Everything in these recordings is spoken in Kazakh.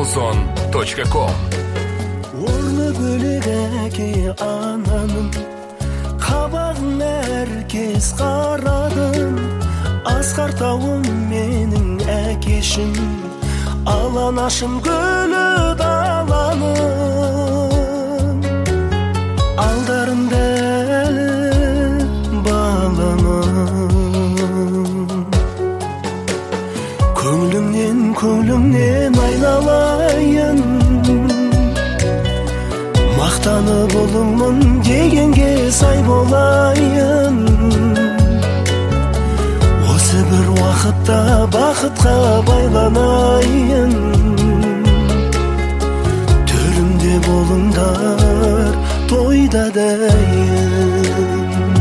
Ozon.com. Орны бөлек әке ананың, қабағын әркез қарадым. Асқар тауым менің әкешім, аланашым гүлі даланың. Алдарында әлі баламын, көңлімнен айналайын. Мақтанып ұлыңмын дегенге сай болайын. Осы бір уақытта бақытқа байланайын. Төрімде болыңдар, тойда дайын.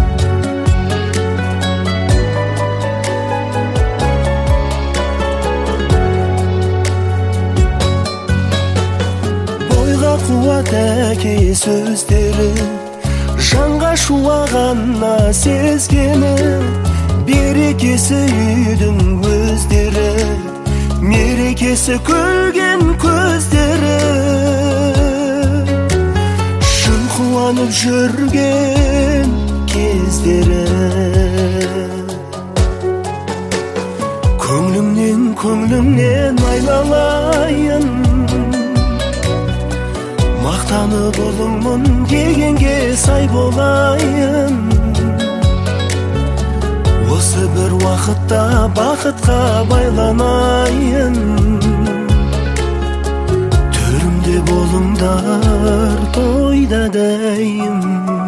Қуат әке сөздері, жанға шуағанна сезгені. Берекесі үйдің өздері, мерекесі күлген көздері. Шын қуанып жүрген кездері. Көңлімнен айналайын. Мақтанып ұлыңмын дегенге сай болайын. Осы бір уақытта бақытқа байланайын. Төрімде болыңдар, тойда дайын.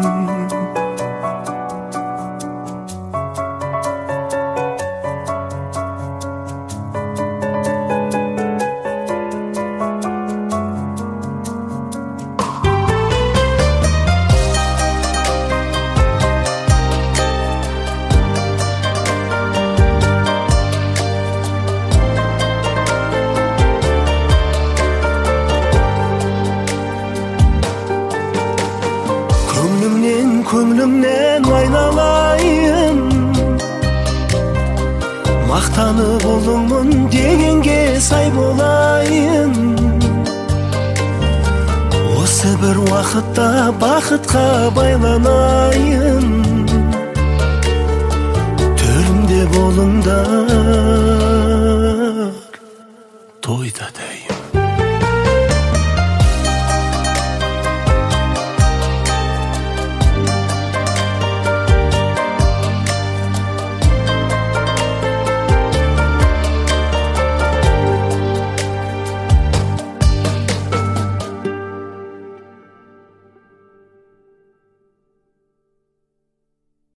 Көңлімнен айналайын. Мақтанып ұлыңмын дегенге сай болайын. Осы бір уақытта бақытқа байланайын. Төрімде болыңдар,